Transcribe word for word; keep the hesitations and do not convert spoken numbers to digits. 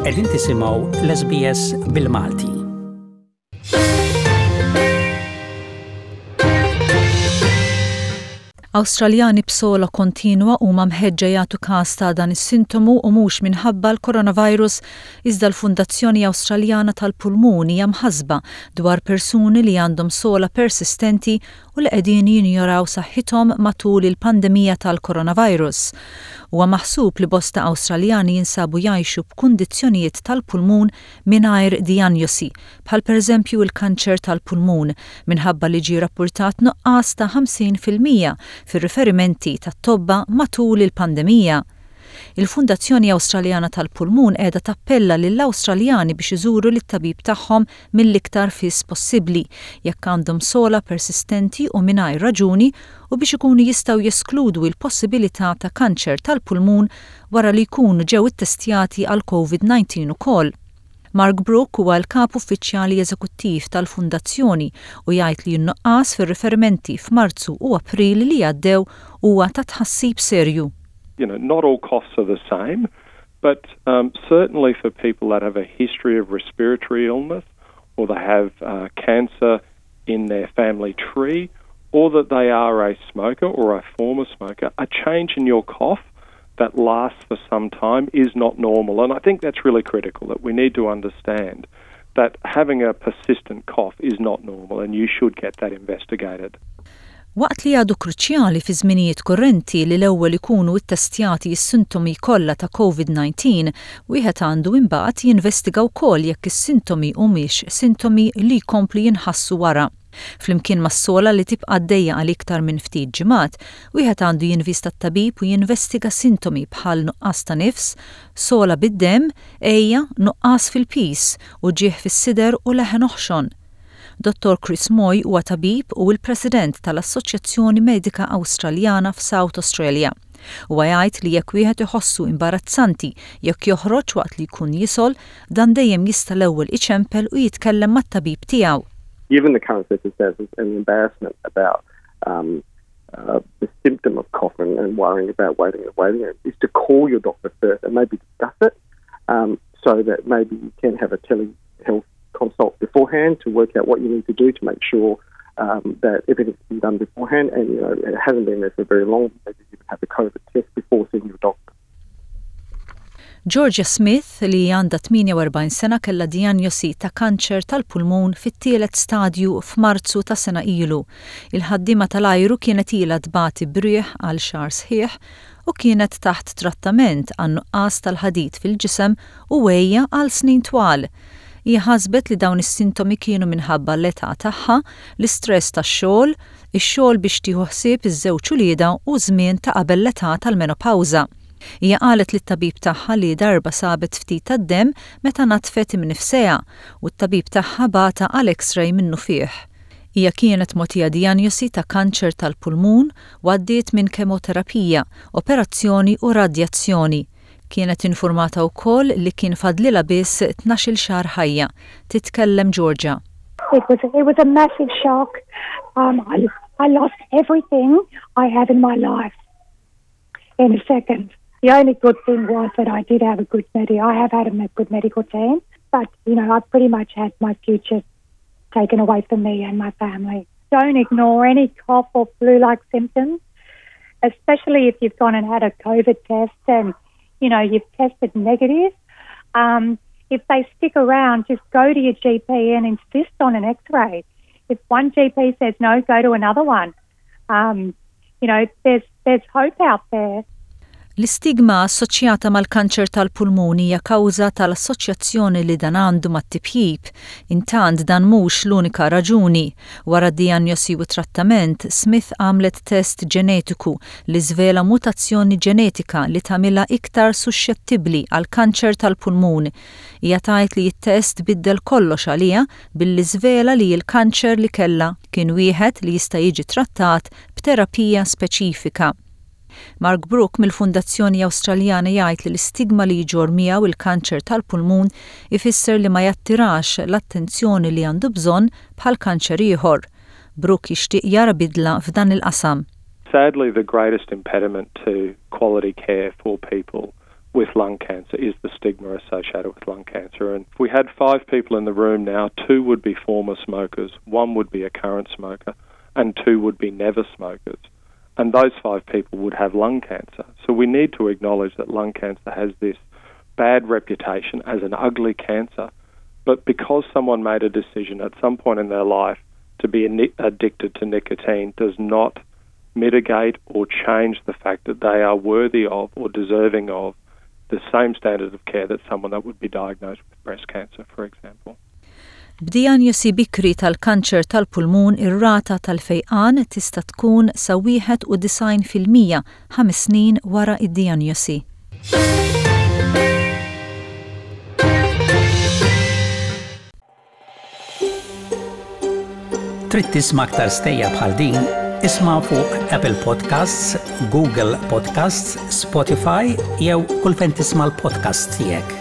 Qegħdin tisimgħu l-S B S bil-Malti. Awstraljani b'sola kontinwa huma mħeġġa jagħtu każ ta' dan is-sintomu u mhux minħabba l-coronavirus iżda l-Fundazzjoni Awstraljana tal-Pulmun hija mħassba dwar persuni li għandhom sola persistenti u li qegħdin jinjoraw saħħithom matul il-pandemija tal-coronavirus. Huwa maħsub li bosta Awstraljani jinsabu jgħixu b'kundizzjonijiet tal-pulmun mingħajr dijanjosi, bħal pereżempju il-kanċer tal-pulmun, minħabba li ġie rappurtat nuqqas ta' ħamsin fil-mija fir-riferimenti tat-tobba matul il-pandemija. Il-Fundazzjoni Awstraljana tal-Pulmun qiegħda tappella lill-Awstraljani biex iżuru lit-tabib tagħhom mill-iktar fis possibbli jekk għandhom sola persistenti u mingħajr raġuni u biex ikunu jistgħu jeskludu l-possibilità ta' kanċer tal-pulmun wara li jkunu ġew ittestjati għal COVID nineteen ukoll. Mark Brook huwa l-kap uffiċjali eżekuttiv tal-Fundazzjoni u jgħid li n-nuqqas fir-riferimenti f'Marzu u April li għaddew huwa ta' tħassib serju. You know, not all coughs are the same, but um, certainly for people that have a history of respiratory illness or they have uh, cancer in their family tree or that they are a smoker or a former smoker, a change in your cough that lasts for some time is not normal. And I think that's really critical, that we need to understand that having a persistent cough is not normal and you should get that investigated. Waqt li għadu kruċjali fi żminijiet kurrenti li l-ewwel ikunu ttestjati s-sintomi kollha ta' COVID nineteen, wieħed għandu imbagħad jinvestiga wkoll jekk is-sintomi humiex sintomi li jkomplu jinħassu wara. Flimkien mas-sola li tibqa' għaddejja għal iktar minn ftit ġimgħat, wieħed għandu jinvista t-tabib u jinvestiga sintomi bħal nuqqas ta' nifs, sola bid-demm, ejja, nuqqas fil-pis u ġieħ fis-sider u leħen oħxon. Dottor Chris Moy huwa tabib u l-President tal-Assoċjazzjoni Medika Awstraljana f'South Australia. Huwa jgħid li jekk wieħed iħossu imbarazzanti jekk joħroġ waqt li jkun jisol, dan dejjem jista' l-ewwel iċempel u jitkellem mat-tabib tiegħu. Given the current circumstances and the embarrassment about um, uh, the symptom of coughing and worrying about waiting and waiting, is to call your doctor first and maybe discuss it um, so that maybe you can have a telehealth consult beforehand to work out what you need to do to make sure um, that everything's been done beforehand and you know it hasn't been there for very long. Maybe you have a COVID test before seeing your doctor. Georgia Smith li għandha tminja u erbgħin sena kellha dijanjosi ta' kanċer tal-pulmun fit-tielet stadju f'Marzu ta' sena ilu. Il-ħaddiema tal-ajru kienet ilha tbati brieħ għal xahar sħiħ u kienet taħt trattament għan nuqqas tal-ħadid fil-ġisem u wejja għal snin twal. Hija ħasbet li dawn is-sintomi kienu minħabba l-età tagħha, l-istress tax-xogħol, ix-xogħol biex tieħu ħsieb iż-żewġ ulieda u żmien ta' qabel l-età tal-menopawża. Hija qalet lit-tabib tagħha li darba sabet ftit tad-demm meta natfet imnifseha u t-tabib tagħha bata għal X-ray minnu fih. Hija kienet mogħtija dijanjosi ta' kanċer tal-pulmun u għaddiet minn kemoterapija, operazzjoni u radjazzjoni. Kienet informata wkoll li kien fadlilha biss tnax-il xahar ħajja. Titkellem Georgia. It was it was a massive shock. Um, I, I lost everything I had in my life in a second. The only good thing was that I did have a good medical. I have had a good medical team, but you know I pretty much had my future taken away from me and my family. Don't ignore any cough or flu-like symptoms, especially if you've gone and had a COVID test and you know, you've tested negative. Um, if they stick around, just go to your G P and insist on an X-ray. If one G P says no, go to another one. Um, you know, there's there's hope out there. L-istigma assoċjata mal-kanċer tal-pulmuni hija kawża tal-assoċjazzjoni li dan għandu mat-tibħib. Intant dan mhux l-unika raġuni. Wara d-dijanjosi u trattament, Smith għamlet test ġenetiku li żvela mutazzjoni ġenetika li tagħmilha iktar suscettibbli għal kanċer tal-pulmun. Hija tgħid li t-test biddel kollox għaliha billi żvela li l-kanċer li kellha kien wieħed li jista' jiġi trattat b'terapija speċifika. Mark Brook mill-Fundazzjoni Awstraljana jgħid li l-istigma li jġor miegħu il-kanċer tal-pulmun ifisser li ma jattirax l-attenzjoni li għandu bżonn bħal kanċer ieħor. Brook jixtieq jara bidla f'dan il-qasam. Sadly, the greatest impediment to quality care for people with lung cancer is the stigma associated with lung cancer. And if we had five people in the room now, two would be former smokers, one would be a current smoker, and two would be never smokers. And those five people would have lung cancer. So we need to acknowledge that lung cancer has this bad reputation as an ugly cancer. But because someone made a decision at some point in their life to be addicted to nicotine does not mitigate or change the fact that they are worthy of or deserving of the same standard of care that someone that would be diagnosed with breast cancer, for example. B'dijanjosi bikri tal-kanċer tal-pulmun ir-rata tal-fejqan tista' tkun sa wieħed u design fil-mija ħames snin wara id-dijanjosi. Trid tisma' aktar stejja bħal din, isma' fuq Apple Podcasts, Google Podcasts, Spotify jew kull fejn tisma' l-podcast tiegħek.